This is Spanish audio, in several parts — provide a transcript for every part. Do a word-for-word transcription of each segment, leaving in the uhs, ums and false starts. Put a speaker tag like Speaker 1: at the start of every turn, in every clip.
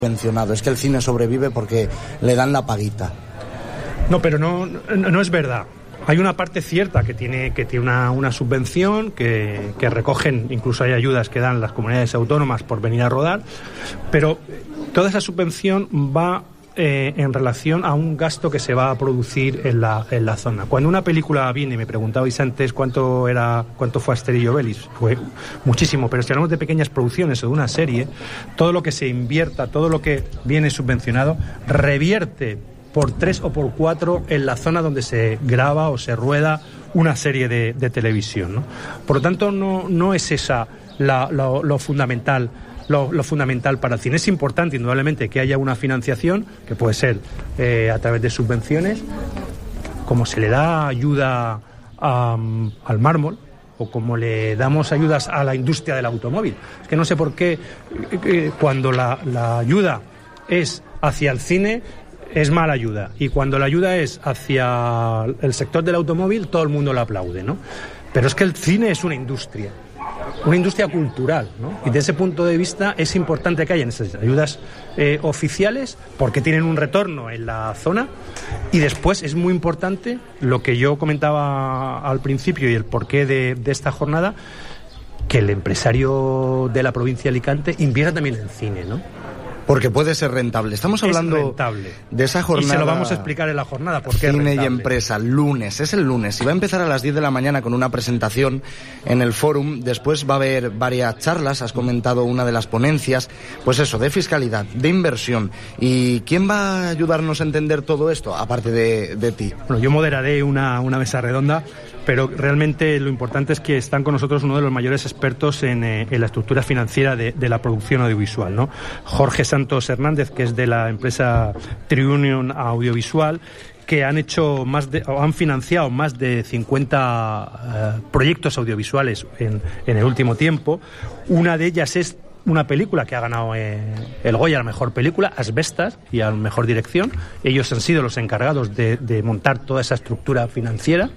Speaker 1: mencionado, es que el cine sobrevive porque le dan la paguita.
Speaker 2: No, pero no, no, no es verdad. Hay una parte cierta que tiene, que tiene una, una subvención, que, que recogen, incluso hay ayudas que dan las comunidades autónomas por venir a rodar, pero toda esa subvención va eh, en relación a un gasto que se va a producir en la, en la zona. Cuando una película viene, me preguntabais antes cuánto era, cuánto fue Asterix y Obelix, fue muchísimo, pero si hablamos de pequeñas producciones o de una serie, todo lo que se invierta, todo lo que viene subvencionado, revierte por tres o por cuatro en la zona donde se graba o se rueda una serie de, de televisión, ¿no? Por lo tanto, no, no es esa la, lo, lo fundamental lo, lo fundamental para el cine. Es importante, indudablemente, que haya una financiación, que puede ser eh, a través de subvenciones, como se le da ayuda a, al mármol, o como le damos ayudas a la industria del automóvil. Es que no sé por qué eh, cuando la, la ayuda es hacia el cine es mala ayuda, y cuando la ayuda es hacia el sector del automóvil todo el mundo la aplaude, ¿no? Pero es que el cine es una industria, una industria cultural, ¿no? Y desde ese punto de vista es importante que haya esas ayudas eh, oficiales, porque tienen un retorno en la zona, y después es muy importante lo que yo comentaba al principio y el porqué de, de esta jornada, que el empresario de la provincia de Alicante invierta también en cine, ¿no?
Speaker 1: Porque puede ser rentable. Estamos hablando
Speaker 2: es rentable.
Speaker 1: de esa jornada.
Speaker 2: Y se lo vamos a explicar en la jornada, porque es
Speaker 1: Cine
Speaker 2: rentable.
Speaker 1: y empresa, lunes, es el lunes. Y va a empezar a las diez de la mañana con una presentación en el Fórum. Después va a haber varias charlas, has comentado una de las ponencias, pues eso, de fiscalidad, de inversión. ¿Y quién va a ayudarnos a entender todo esto, aparte de, de ti?
Speaker 2: Bueno, yo moderaré una, una mesa redonda, pero realmente lo importante es que están con nosotros uno de los mayores expertos en, eh, en la estructura financiera de, de la producción audiovisual, ¿no? Jorge Santos Hernández, que es de la empresa TriUnion Audiovisual, que han hecho más de, o han financiado más de cincuenta uh, proyectos audiovisuales en, en el último tiempo. Una de ellas es una película que ha ganado eh, el Goya a la mejor película, Asbestas, y a la mejor dirección. Ellos han sido los encargados de, de montar toda esa estructura financiera.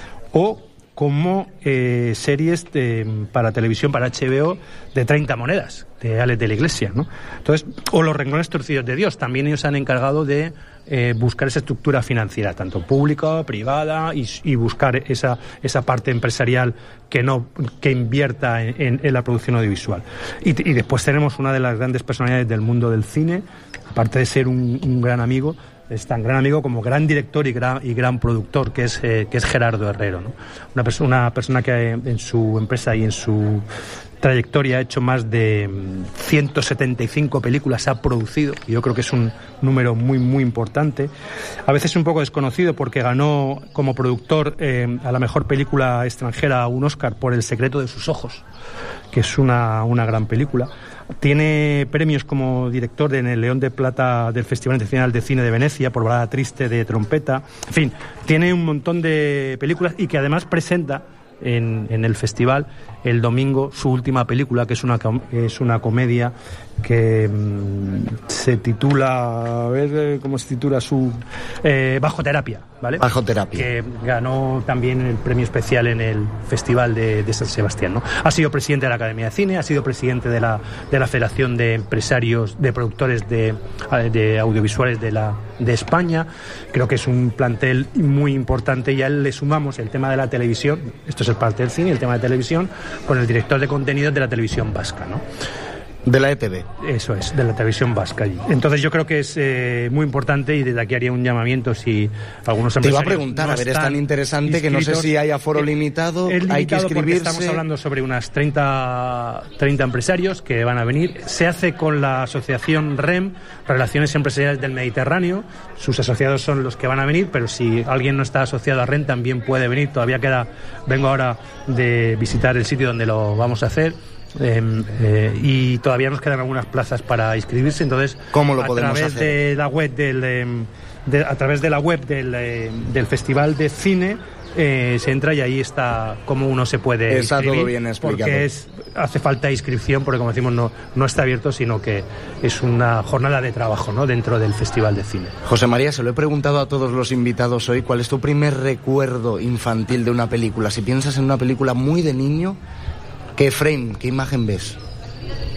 Speaker 2: O como eh, series de, para televisión, para H B O, de treinta monedas, de Alex de la Iglesia, ¿no? Entonces, o Los renglones torcidos de Dios, también ellos se han encargado de eh, buscar esa estructura financiera, tanto pública, privada, y, y buscar esa, esa parte empresarial que no que invierta en, en, en la producción audiovisual. Y, y después tenemos una de las grandes personalidades del mundo del cine, aparte de ser un, un gran amigo, es tan gran amigo como gran director y gran, y gran productor, que es eh, que es Gerardo Herrero, ¿no? Una, perso- una persona que en su empresa y en su trayectoria ha hecho más de ciento setenta y cinco películas, ha producido, y yo creo que es un número muy muy importante. A veces un poco desconocido, porque ganó como productor eh, a la mejor película extranjera un Oscar por El secreto de sus ojos, que es una, una gran película. Tiene premios como director en el León de Plata del Festival Internacional de Cine de Venecia por Balada Triste de Trompeta. En fin, tiene un montón de películas, y que además presenta en, en el festival el domingo su última película, que es una, es una comedia que mmm, se titula, a ver cómo se titula su... Eh, Bajo Terapia, ¿vale?
Speaker 1: Bajo Terapia. Que
Speaker 2: ganó también el premio especial en el Festival de, de San Sebastián, ¿no? Ha sido presidente de la Academia de Cine, ha sido presidente de la, de la Federación de Empresarios, de Productores de, de Audiovisuales de, la, de España. Creo que es un plantel muy importante, y a él le sumamos el tema de la televisión, esto es el parte del cine, el tema de televisión, con el director de contenidos de la televisión vasca, ¿no?
Speaker 1: De la E T V.
Speaker 2: Eso es, de la televisión vasca allí. Entonces yo creo que es eh, muy importante, y desde aquí haría un llamamiento si algunos empresarios...
Speaker 1: Te iba a preguntar,
Speaker 2: no
Speaker 1: a ver, es tan interesante que no sé si hay aforo
Speaker 2: es,
Speaker 1: limitado,
Speaker 2: es limitado,
Speaker 1: hay que inscribirse...
Speaker 2: porque estamos hablando sobre unas treinta, treinta empresarios que van a venir. Se hace con la asociación R E M, Relaciones Empresariales del Mediterráneo. Sus asociados son los que van a venir, pero si alguien no está asociado a R E M también puede venir. Todavía queda... Vengo ahora de visitar el sitio donde lo vamos a hacer. Eh, eh, y todavía nos quedan algunas plazas para inscribirse. Entonces,
Speaker 1: ¿cómo lo podemos
Speaker 2: a través
Speaker 1: hacer?
Speaker 2: de la web del eh, de, a través de la web del, eh, del Festival de Cine eh, se entra, y ahí está cómo uno se puede
Speaker 1: está
Speaker 2: inscribir,
Speaker 1: todo bien explicado,
Speaker 2: porque es, hace falta inscripción, porque como decimos no, no está abierto, sino que es una jornada de trabajo, ¿no?, dentro del Festival de Cine.
Speaker 1: José María, se lo he preguntado a todos los invitados hoy, ¿cuál es tu primer recuerdo infantil de una película? Si piensas en una película muy de niño, ¿qué frame, qué imagen ves?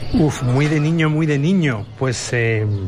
Speaker 2: Uf, muy de niño, muy de niño. Pues eh,